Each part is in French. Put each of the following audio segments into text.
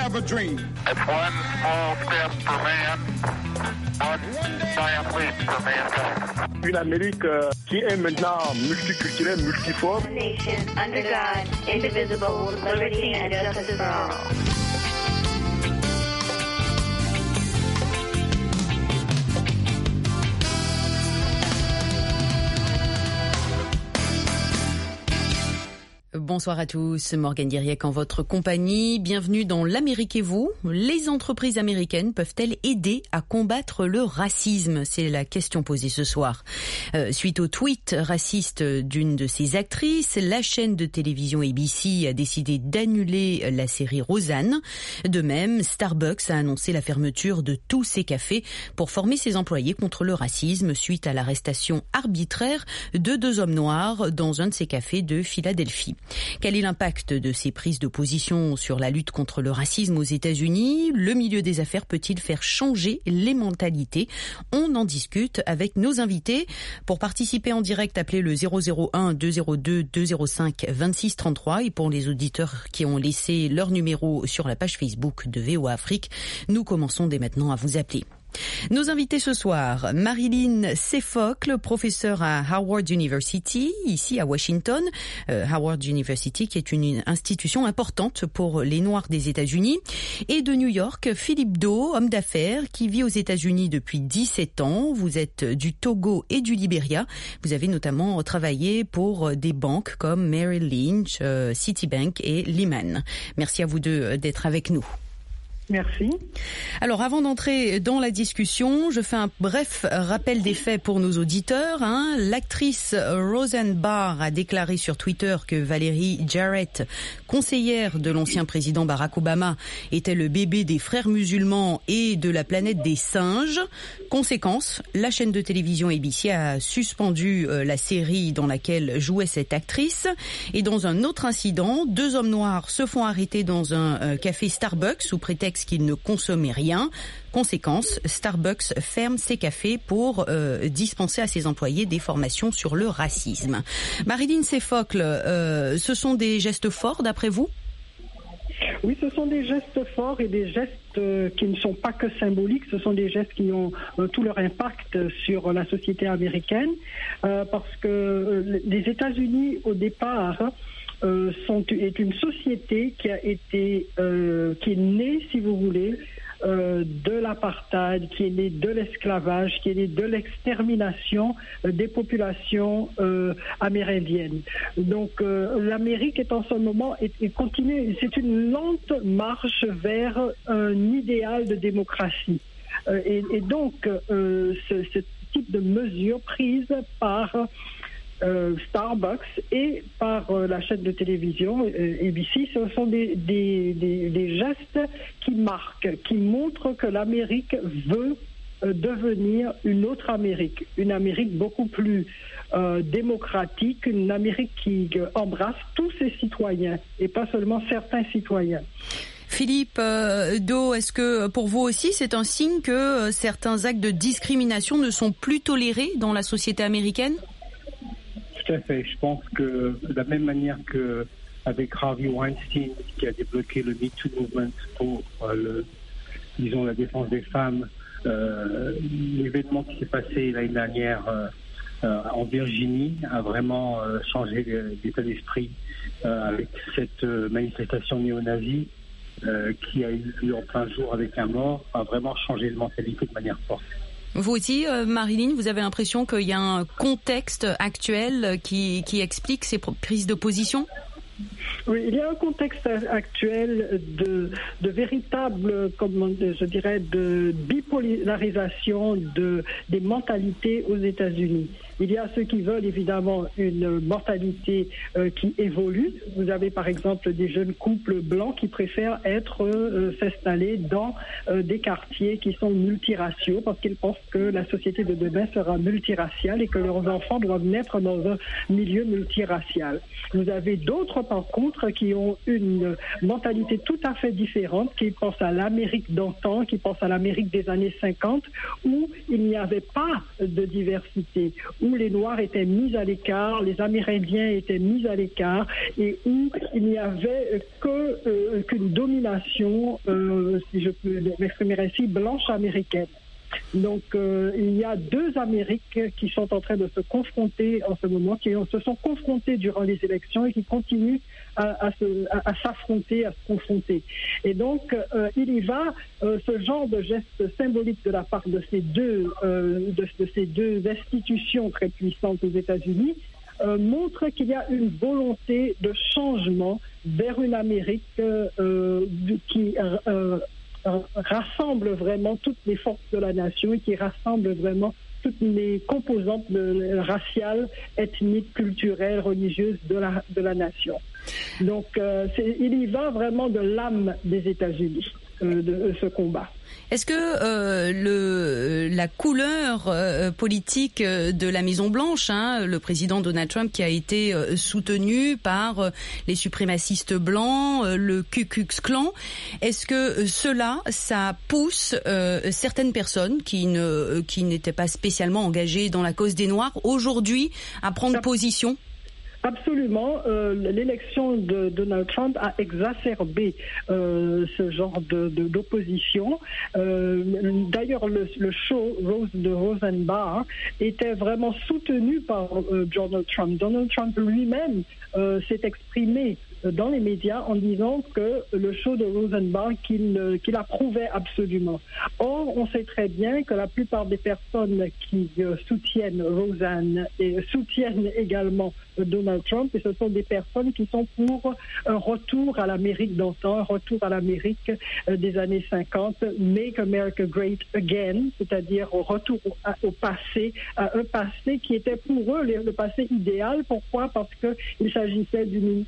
of a dream. It's one small step for man, one giant leap for mankind. Une Amérique qui est maintenant multiculturelle, multiforme. Nation under God, indivisible, with liberty and justice for all. Bonsoir à tous, Morgane Diriec en votre compagnie. Bienvenue dans l'Amérique et vous. Les entreprises américaines peuvent-elles aider à combattre le racisme ? C'est la question posée ce soir. Suite au tweet raciste d'une de ses actrices, la chaîne de télévision ABC a décidé d'annuler la série Roseanne. De même, Starbucks a annoncé la fermeture de tous ses cafés pour former ses employés contre le racisme suite à l'arrestation arbitraire de 2 hommes noirs dans un de ses cafés de Philadelphie. Quel est l'impact de ces prises de position sur la lutte contre le racisme aux États-Unis ? Le milieu des affaires peut-il faire changer les mentalités ? On en discute avec nos invités. Pour participer en direct, appelez le 001 202 205 26 33 et pour les auditeurs qui ont laissé leur numéro sur la page Facebook de VOA Afrique, nous commençons dès maintenant à vous appeler. Nos invités ce soir, Marilyn Sefocle, professeure à Howard University, ici à Washington. Howard University qui est une institution importante pour les Noirs des États-Unis. Et de New York, Philippe Do, homme d'affaires qui vit aux États-Unis depuis 17 ans. Vous êtes du Togo et du Libéria. Vous avez notamment travaillé pour des banques comme Merrill Lynch, Citibank et Lehman. Merci à vous deux d'être avec nous. Merci. Alors, avant d'entrer dans la discussion, je fais un bref rappel des faits pour nos auditeurs. L'actrice Roseanne Barr a déclaré sur Twitter que Valerie Jarrett, conseillère de l'ancien président Barack Obama, était le bébé des frères musulmans et de la planète des singes. Conséquence, la chaîne de télévision ABC a suspendu la série dans laquelle jouait cette actrice. Et dans un autre incident, 2 hommes noirs se font arrêter dans un café Starbucks sous prétexte qu'ils ne consommaient rien. Conséquence, Starbucks ferme ses cafés pour dispenser à ses employés des formations sur le racisme. Marilyn Sefocle, ce sont des gestes forts d'après vous ? Oui, ce sont des gestes forts et des gestes qui ne sont pas que symboliques, ce sont des gestes qui ont tout leur impact sur la société américaine, parce que les États-Unis, au départ, est une société qui est née, si vous voulez, de l'apartheid, qui est née de l'esclavage, qui est née de l'extermination des populations amérindiennes. Donc l'Amérique est en ce moment et continue, c'est une lente marche vers un idéal de démocratie. Et donc ce type de mesures prises par Starbucks et par la chaîne de télévision ABC, ce sont des gestes qui marquent, qui montrent que l'Amérique veut devenir une autre Amérique, une Amérique beaucoup plus démocratique, une Amérique qui embrasse tous ses citoyens et pas seulement certains citoyens. Philippe Do, est-ce que pour vous aussi c'est un signe que certains actes de discrimination ne sont plus tolérés dans la société américaine ? Tout à fait. Je pense que de la même manière qu'avec Harvey Weinstein, qui a débloqué le Me Too Movement pour la défense des femmes, l'événement qui s'est passé l'année dernière en Virginie a vraiment changé l'état d'esprit avec cette manifestation néo-nazie qui a eu lieu en plein jour avec un mort, a vraiment changé de mentalité de manière forte. Vous aussi, Marilyn, vous avez l'impression qu'il y a un contexte actuel qui explique ces prises de position ? Oui, il y a un contexte actuel de véritable, je dirais, de bipolarisation des mentalités aux États-Unis. Il y a ceux qui veulent évidemment une mentalité qui évolue. Vous avez par exemple des jeunes couples blancs qui préfèrent s'installer dans des quartiers qui sont multiraciaux parce qu'ils pensent que la société de demain sera multiraciale et que leurs enfants doivent naître dans un milieu multiracial. Vous avez d'autres par contre qui ont une mentalité tout à fait différente, qui pensent à l'Amérique d'antan, qui pensent à l'Amérique des années 50 où il n'y avait pas de diversité, où où les Noirs étaient mis à l'écart, les Amérindiens étaient mis à l'écart, et où il n'y avait qu'une domination, si je peux m'exprimer ainsi, blanche américaine. Donc, il y a deux Amériques qui sont en train de se confronter en ce moment, qui se sont confrontées durant les élections et qui continuent à s'affronter, à se confronter. Et donc, il y va, ce genre de geste symbolique de la part de ces deux institutions très puissantes aux États-Unis montre qu'il y a une volonté de changement vers une Amérique qui rassemble vraiment toutes les forces de la nation et qui rassemble vraiment toutes les composantes raciales, ethniques, culturelles, religieuses de la nation. Donc, il y va vraiment de l'âme des États-Unis, de ce combat. Est-ce que la couleur politique de la Maison-Blanche, le président Donald Trump qui a été soutenu par les suprémacistes blancs, le Ku Klux Klan, est-ce que ça pousse certaines personnes qui n'étaient pas spécialement engagées dans la cause des Noirs aujourd'hui à prendre position ? Absolument. L'élection de Donald Trump a exacerbé ce genre d'opposition. D'ailleurs, le show de Rosenbach était vraiment soutenu par Donald Trump. Donald Trump lui-même s'est exprimé dans les médias en disant que le show de Rosenbach qu'il approuvait absolument. Or, on sait très bien que la plupart des personnes qui soutiennent Roseanne et soutiennent également Donald Trump, et ce sont des personnes qui sont pour un retour à l'Amérique d'antan, un retour à l'Amérique des années 50, Make America Great Again, c'est-à-dire au retour au passé, à un passé qui était pour eux le passé idéal. Pourquoi? Parce qu'il s'agissait d'une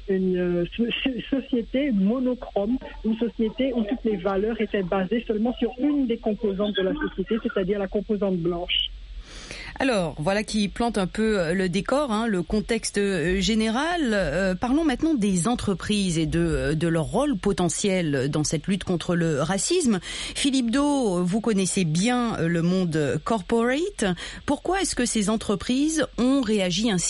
société monochrome, une société où toutes les valeurs étaient basées seulement sur une des composantes de la société, c'est-à-dire la composante blanche. Alors, voilà qui plante un peu le décor, le contexte général. Parlons maintenant des entreprises et de leur rôle potentiel dans cette lutte contre le racisme. Philippe Do, vous connaissez bien le monde corporate. Pourquoi est-ce que ces entreprises ont réagi ainsi ?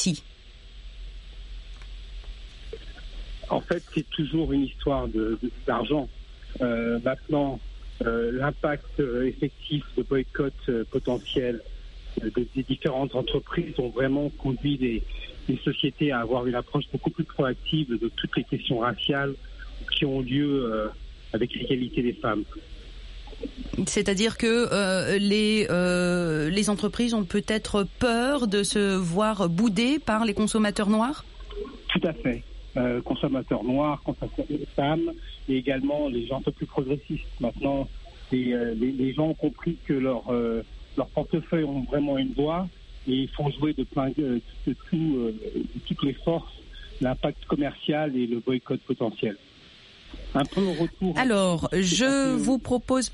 En fait, c'est toujours une histoire d'argent. Maintenant, l'impact effectif de boycott potentiel des différentes entreprises ont vraiment conduit les sociétés à avoir une approche beaucoup plus proactive de toutes les questions raciales qui ont lieu avec l'égalité des femmes. C'est-à-dire que les entreprises ont peut-être peur de se voir boudées par les consommateurs noirs ? Tout à fait. Consommateurs noirs, consommateurs femmes et également les gens un peu plus progressistes. Maintenant, les gens ont compris que leurs portefeuilles ont vraiment une voix et ils font jouer de toutes les forces l'impact commercial et le boycott potentiel. Un peu au retour. Alors, je vous propose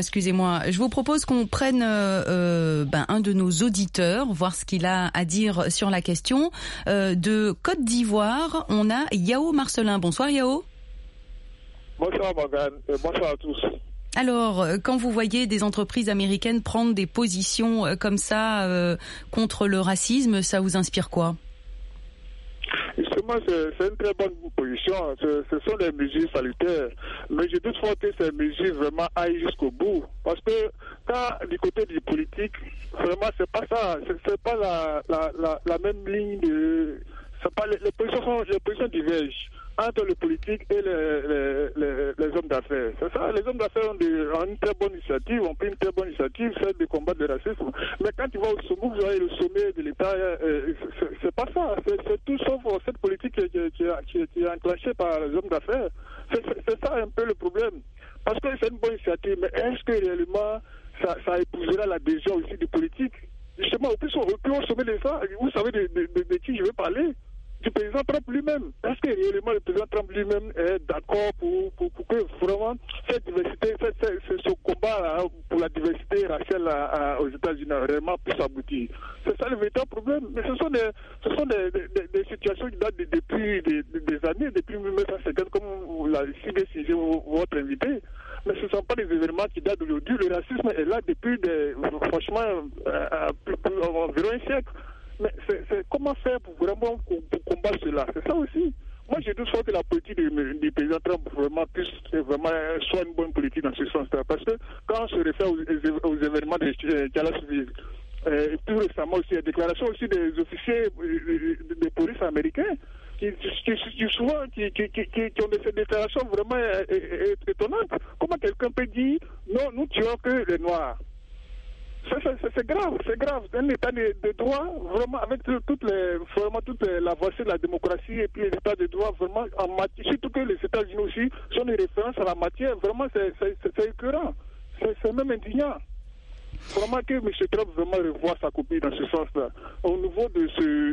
qu'on prenne un de nos auditeurs, voir ce qu'il a à dire sur la question. De Côte d'Ivoire, on a Yao Marcelin. Bonsoir Yao. Bonsoir Morgane, bonsoir à tous. Alors, quand vous voyez des entreprises américaines prendre des positions comme ça contre le racisme, ça vous inspire quoi ? Justement, c'est une très bonne position. Ce sont des mesures salutaires. Mais je doute fort que ces mesures vraiment aillent jusqu'au bout. Parce que quand du côté du politique, vraiment, c'est pas ça. C'est pas la même ligne de. C'est pas les positions divergent entre le politique et les hommes d'affaires. C'est ça, les hommes d'affaires ont une très bonne initiative, ont pris une très bonne initiative, celle de combattre le racisme. Mais quand tu vas au sommet, vous avez le sommet de l'État, c'est pas ça. C'est tout sauf cette politique qui est enclenchée par les hommes d'affaires. C'est ça un peu le problème. Parce que c'est une bonne initiative, mais est-ce que réellement ça épousera l'adhésion aussi du politique? Justement, au plus on sommet de ça, vous savez de qui je veux parler? Du président Trump lui-même. Est-ce que réellement le président Trump lui-même est d'accord pour que vraiment cette diversité, ce combat pour la diversité raciale aux États-Unis réellement puisse aboutir? C'est ça le véritable problème. Mais ce sont des situations qui datent depuis des années, depuis 1950, comme l'a si bien signé votre invité. Mais ce ne sont pas des événements qui datent d'aujourd'hui. Le racisme est là depuis franchement environ un siècle. Mais c'est comment faire pour vraiment combattre cela? C'est ça aussi. Moi, j'ai toujours que la politique du président Trump soit une bonne politique dans ce sens-là. Parce que quand on se réfère aux événements de Charlottesville, tout récemment aussi, il y a des déclarations aussi des officiers de police américains qui ont des déclarations vraiment étonnantes. Comment quelqu'un peut dire non, nous tuons que les Noirs? C'est grave, c'est grave. Un état de droit, vraiment, avec toute l'avancée de la démocratie et puis l'état de droit, vraiment, en matière, surtout que les États-Unis aussi sont des références à la matière, vraiment, c'est écœurant. C'est même indignant. Vraiment que M. Trump vraiment revoit sa copie dans ce sens-là. Au niveau de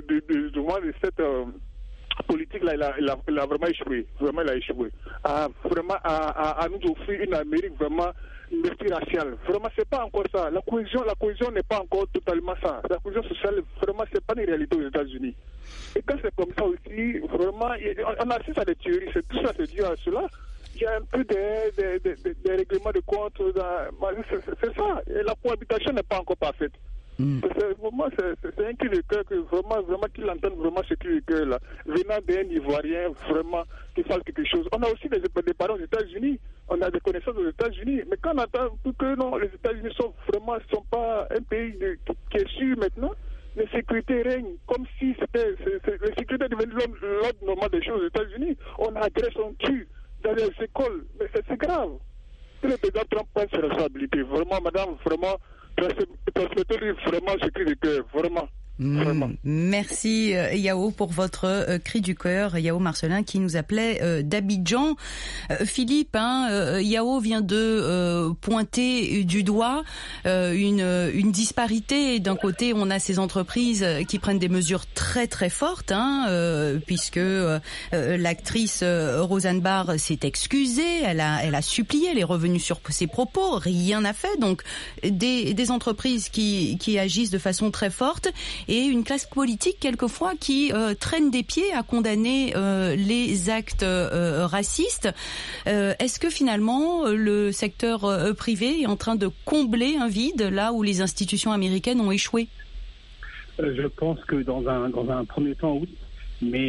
cette politique-là, il a vraiment échoué. Vraiment, il a échoué. À nous offrir une Amérique vraiment multiraciale. Vraiment, c'est pas encore ça. La cohésion n'est pas encore totalement ça. La cohésion sociale, vraiment, c'est pas une réalité aux États-Unis. Et quand c'est comme ça aussi, vraiment, on assiste à des théories. Tout ça, c'est dû à cela. Il y a un peu des règlements de compte. C'est ça. Et la cohabitation n'est pas encore parfaite. C'est un cri de cœur que vraiment qu'il entende vraiment ce cri de cœur là. Venant d'un Ivoirien, vraiment, qui fasse quelque chose. On a aussi des parents aux États-Unis. On a des connaissances aux États-Unis. Mais quand on attend que non, les États-Unis sont pas un pays qui est sûr maintenant, la sécurité règne comme si la sécurité devenue l'ordre normal des choses aux États-Unis. On agresse, on tue dans les écoles. Mais c'est grave. Que le président Trump prenne ses responsabilités. Vraiment, madame, vraiment, transmettez-lui vraiment ce cri de cœur. Vraiment. Merci Yao pour votre cri du cœur. Yao Marcelin qui nous appelait d'Abidjan. Philippe, Yao vient de pointer du doigt une disparité. D'un côté, on a ces entreprises qui prennent des mesures très très fortes, puisque l'actrice Roseanne Barr s'est excusée, elle a supplié, elle est revenue sur ses propos, rien n'a fait. Donc des entreprises qui agissent de façon très forte. Et une classe politique, quelquefois, qui traîne des pieds à condamner les actes racistes. Est-ce que finalement, le secteur privé est en train de combler un vide là où les institutions américaines ont échoué? Je pense que dans un premier temps, oui. Mais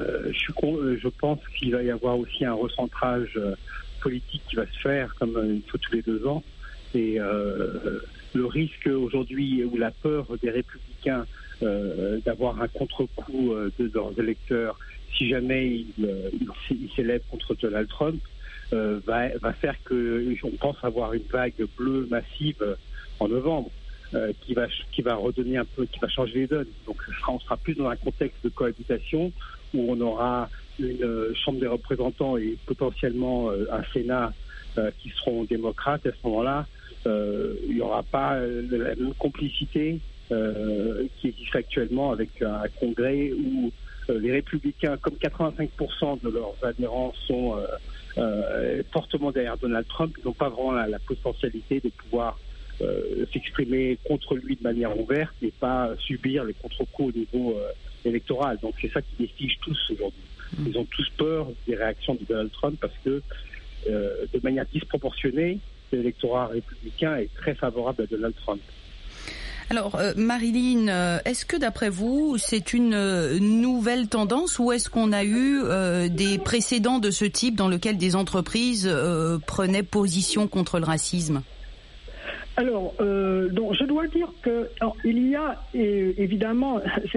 je pense qu'il va y avoir aussi un recentrage politique qui va se faire comme une fois tous les 2 ans. Et le risque aujourd'hui, ou la peur des républicains d'avoir un contre-coup de leurs électeurs si jamais ils s'élèvent contre Donald Trump, va faire qu'on pense avoir une vague bleue massive en novembre qui va redonner un peu, qui va changer les donnes. Donc on sera plus dans un contexte de cohabitation où on aura une Chambre des représentants et potentiellement un Sénat qui seront démocrates. À ce moment-là, il n'y aura pas la même complicité qui existe actuellement avec un Congrès où les républicains, comme 85% de leurs adhérents sont fortement derrière Donald Trump, ils n'ont pas vraiment la potentialité de pouvoir s'exprimer contre lui de manière ouverte et pas subir les contre-coups au niveau électoral. Donc c'est ça qui les fige tous aujourd'hui. Ils ont tous peur des réactions de Donald Trump parce que de manière disproportionnée, l'électorat républicain est très favorable à Donald Trump. Alors, Marilyn, est-ce que d'après vous, c'est une nouvelle tendance ou est-ce qu'on a eu des précédents de ce type dans lesquels des entreprises prenaient position contre le racisme ? Alors, donc, je dois dire que il y a évidemment,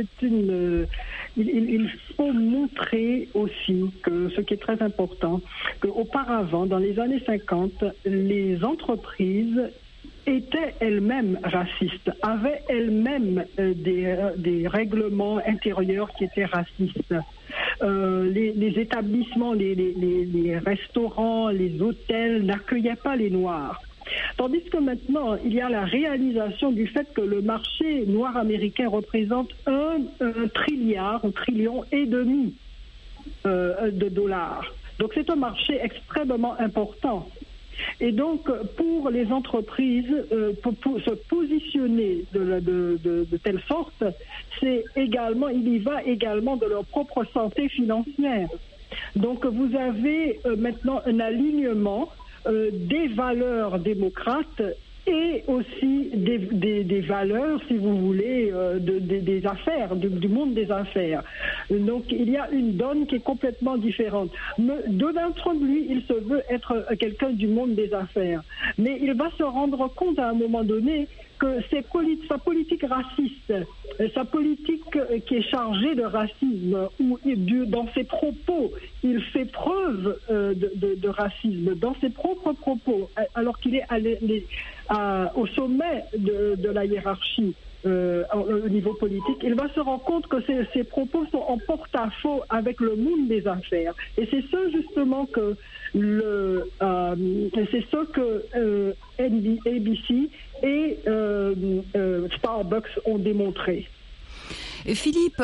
il faut montrer aussi que ce qui est très important, qu'auparavant, dans les années 50, les entreprises étaient elles-mêmes racistes, avaient elles-mêmes des règlements intérieurs qui étaient racistes. Les établissements, les restaurants, les hôtels n'accueillaient pas les Noirs. Tandis que maintenant, il y a la réalisation du fait que le marché noir américain représente un trillion et demi de dollars. Donc c'est un marché extrêmement important. Et donc, pour les entreprises, pour se positionner de telle sorte, il y va également de leur propre santé financière. Donc, vous avez maintenant un alignement des valeurs démocrates et aussi des valeurs, si vous voulez, des affaires, du monde des affaires. Donc il y a une donne qui est complètement différente. Donald Trump, lui, il se veut être quelqu'un du monde des affaires, mais il va se rendre compte à un moment donné que sa politique raciste, sa politique qui est chargée de racisme, où dans ses propos, il fait preuve de racisme, dans ses propres propos, alors qu'il est au sommet de la hiérarchie au niveau politique, il va se rendre compte que ces propos sont en porte-à-faux avec le monde des affaires. Et c'est ça justement que ABC et Starbucks ont démontré. Philippe,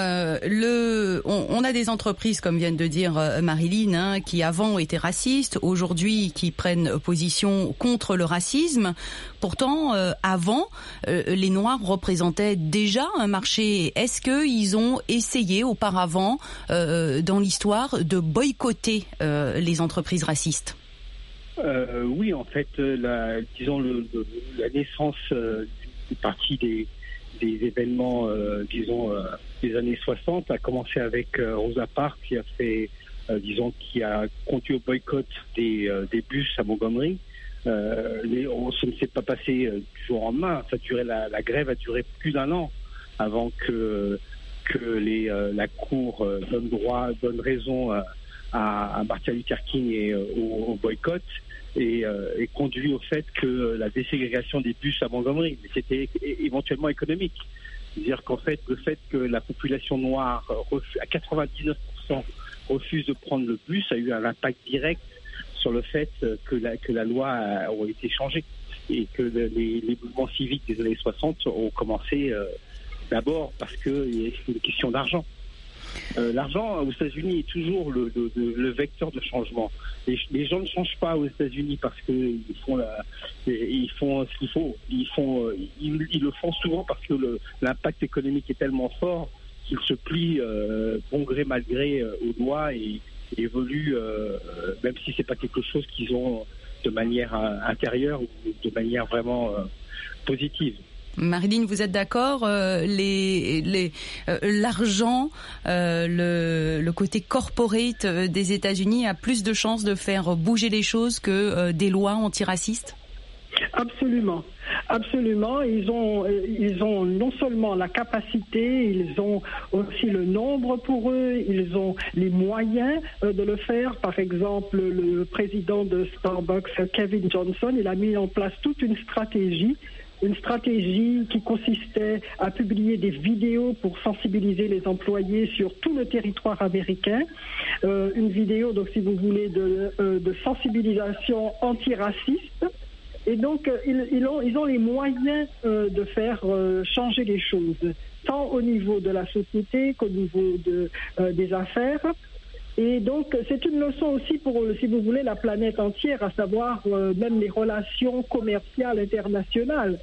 on a des entreprises, comme vient de dire Marilyn, qui avant étaient racistes, aujourd'hui qui prennent position contre le racisme. Pourtant, avant, les Noirs représentaient déjà un marché. Est-ce qu'ils ont essayé auparavant, dans l'histoire, de boycotter les entreprises racistes ? Oui, en fait, la naissance du parti des événements, des années 60 a commencé avec Rosa Parks qui a fait, qui a conduit au boycott des bus à Montgomery. Ça ne s'est pas passé du jour au lendemain. La grève a duré plus d'un an avant que la Cour donne raison à Martin Luther King et au boycott. Et conduit au fait que la déségrégation des bus à Montgomery, mais c'était éventuellement économique. C'est-à-dire qu'en fait, le fait que la population noire à 99% refuse de prendre le bus a eu un impact direct sur le fait que la loi a été changée et que les mouvements civiques des années 60 ont commencé d'abord parce que c'est une question d'argent. L'argent aux États-Unis est toujours le vecteur de changement. Les gens ne changent pas aux États-Unis parce qu'ils font ce qu'il faut. Ils le font souvent parce que l'impact économique est tellement fort qu'ils se plient bon gré mal gré aux lois et évoluent, même si c'est pas quelque chose qu'ils ont de manière intérieure ou de manière vraiment positive. Marilyn, vous êtes d'accord, l'argent, le côté corporate des États-Unis a plus de chances de faire bouger les choses que des lois antiracistes ? Absolument. Absolument. Ils ont non seulement la capacité, ils ont aussi le nombre pour eux, ils ont les moyens de le faire. Par exemple, le président de Starbucks, Kevin Johnson, il a mis en place toute une stratégie qui consistait à publier des vidéos pour sensibiliser les employés sur tout le territoire américain. Une vidéo, donc si vous voulez, de sensibilisation antiraciste. Et donc, ils ont les moyens de faire changer les choses, tant au niveau de la société qu'au niveau des affaires. Et donc, c'est une leçon aussi pour, si vous voulez, la planète entière, à savoir même les relations commerciales internationales.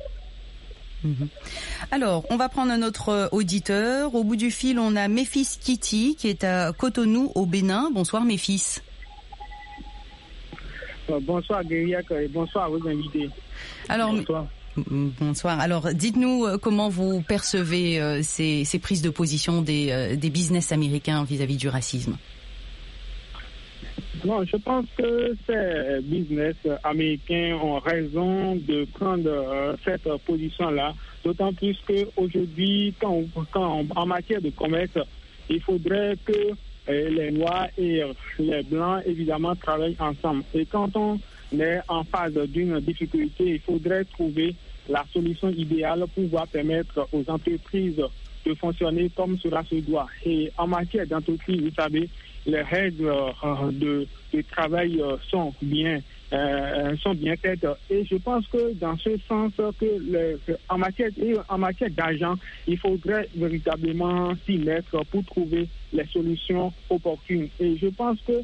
Alors, on va prendre un autre auditeur. Au bout du fil, on a Méphis Kitty, qui est à Cotonou, au Bénin. Bonsoir, Méphis. Bonsoir, Guériac, et bonsoir à vos invités. Alors, bonsoir. Alors, dites-nous comment vous percevez ces prises de position des business américains vis-à-vis du racisme. Non, je pense que ces business américains ont raison de prendre cette position-là, d'autant plus qu'aujourd'hui, en matière de commerce, il faudrait que les Noirs et les Blancs, évidemment, travaillent ensemble. Et quand on est en phase d'une difficulté, il faudrait trouver la solution idéale pour pouvoir permettre aux entreprises de fonctionner comme cela se doit. Et en matière d'entreprise, vous savez, les règles de travail sont bien faites. Et je pense que dans ce sens, en matière d'argent, il faudrait véritablement s'y mettre pour trouver les solutions opportunes. Et je pense que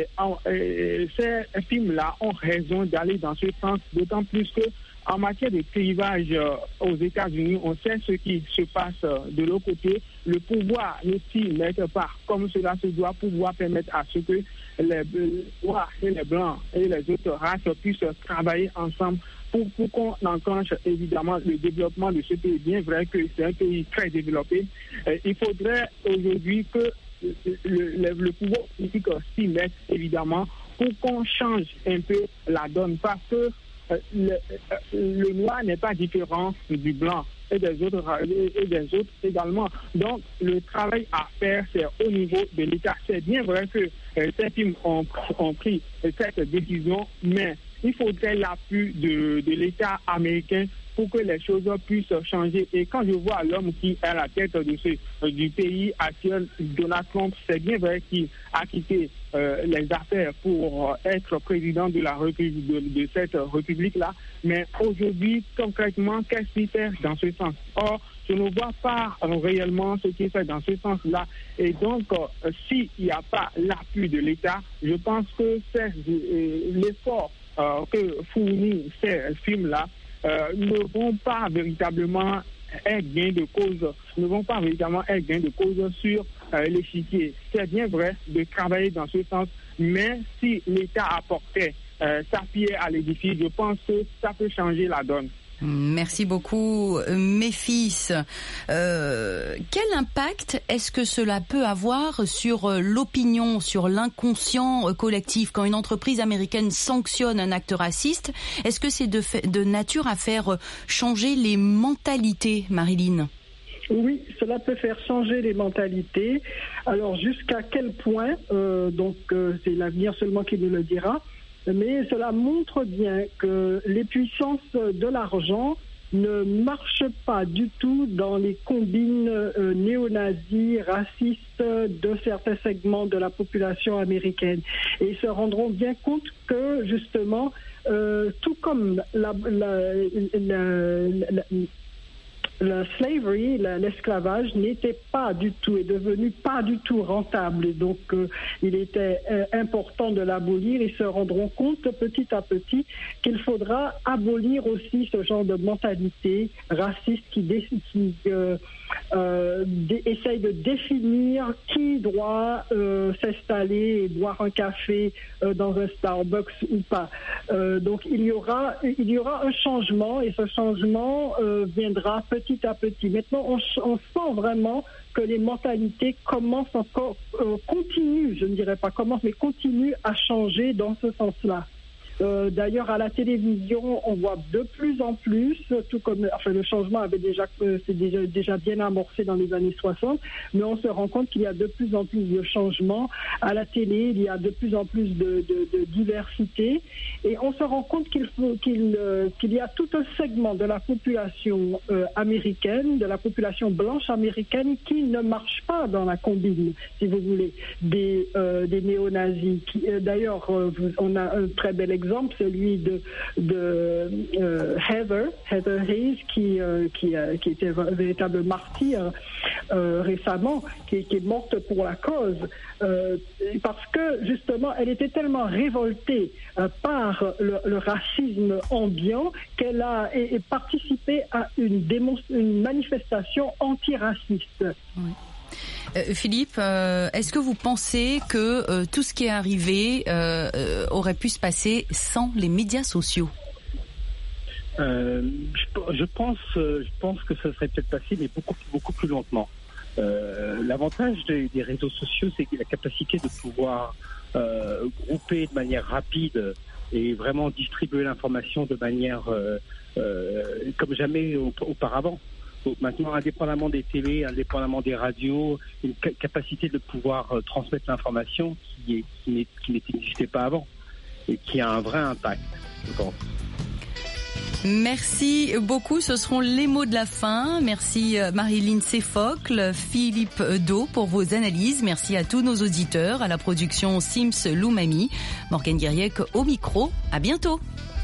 ces films-là ont raison d'aller dans ce sens, d'autant plus que en matière de clivage aux États-Unis, on sait ce qui se passe de l'autre côté. Le pouvoir ne s'y met pas comme cela se doit, pouvoir permettre à ce que les Noirs et les Blancs et les autres races puissent travailler ensemble pour qu'on enclenche évidemment le développement de ce pays. Bien vrai que c'est un pays très développé. Il faudrait aujourd'hui que le pouvoir politique s'y mette évidemment pour qu'on change un peu la donne, parce que le noir n'est pas différent du blanc et des autres également. Donc le travail à faire, c'est au niveau de l'État. C'est bien vrai que ces films ont pris cette décision, mais il faudrait l'appui de l'État américain pour que les choses puissent changer. Et quand je vois l'homme qui est à la tête du pays actuel, Donald Trump, c'est bien vrai qu'il a quitté les affaires pour être président de la République, de cette République-là. Mais aujourd'hui, concrètement, qu'est-ce qu'il fait dans ce sens? Or, je ne vois pas réellement ce qui est fait dans ce sens-là. Et donc, s'il n'y a pas l'appui de l'État, je pense que c'est l'effort que fournissent ces films-là ne vont pas véritablement être gain de cause, sur l'échiquier. C'est bien vrai de travailler dans ce sens, mais si l'État apportait sa pierre à l'édifice, je pense que ça peut changer la donne. Merci beaucoup, Méphis. Quel impact est-ce que cela peut avoir sur l'opinion, sur l'inconscient collectif quand une entreprise américaine sanctionne un acte raciste? Est-ce que c'est de nature à faire changer les mentalités, Marilyn? Oui, cela peut faire changer les mentalités. Alors jusqu'à quel point, c'est l'avenir seulement qui nous le dira. Mais cela montre bien que les puissances de l'argent ne marchent pas du tout dans les combines néo-nazis, racistes de certains segments de la population américaine. Et ils se rendront bien compte que, justement, tout comme le slavery, l'esclavage n'était pas du tout, est devenu pas du tout rentable. Donc, il était important de l'abolir. Ils se rendront compte petit à petit qu'il faudra abolir aussi ce genre de mentalité raciste qui essaye de définir qui doit s'installer et boire un café dans un Starbucks ou pas. Donc, il y aura un changement, et ce changement viendra petit à petit. Maintenant, on sent vraiment que les mentalités commencent continuent, je ne dirais pas commencent, mais continuent à changer dans ce sens-là. D'ailleurs, à la télévision, on voit de plus en plus, tout comme, le changement c'est déjà bien amorcé dans les années 60, mais on se rend compte qu'il y a de plus en plus de changements. À la télé, il y a de plus en plus de diversité, et on se rend compte qu'il y a tout un segment de la population américaine, de la population blanche américaine, qui ne marche pas dans la combine, si vous voulez, des néo-nazis. D'ailleurs, on a un très bel exemple, celui de Heather Hayes, qui était un véritable martyr récemment, qui est morte pour la cause, parce que justement elle était tellement révoltée par le racisme ambiant qu'elle a participé à une manifestation antiraciste. Oui. Philippe, est-ce que vous pensez que tout ce qui est arrivé aurait pu se passer sans les médias sociaux? Je pense que ça serait peut-être passé, mais beaucoup plus lentement. L'avantage des réseaux sociaux, c'est la capacité de pouvoir grouper de manière rapide et vraiment distribuer l'information de manière comme jamais auparavant. Donc maintenant, indépendamment des télés, indépendamment des radios, une capacité de pouvoir transmettre l'information qui n'existait pas avant et qui a un vrai impact, je pense. Merci beaucoup, ce seront les mots de la fin. Merci Marilyn Séfocle, Philippe Do pour vos analyses. Merci à tous nos auditeurs, à la production Sims Loumami, Morgane Guiriec au micro. À bientôt.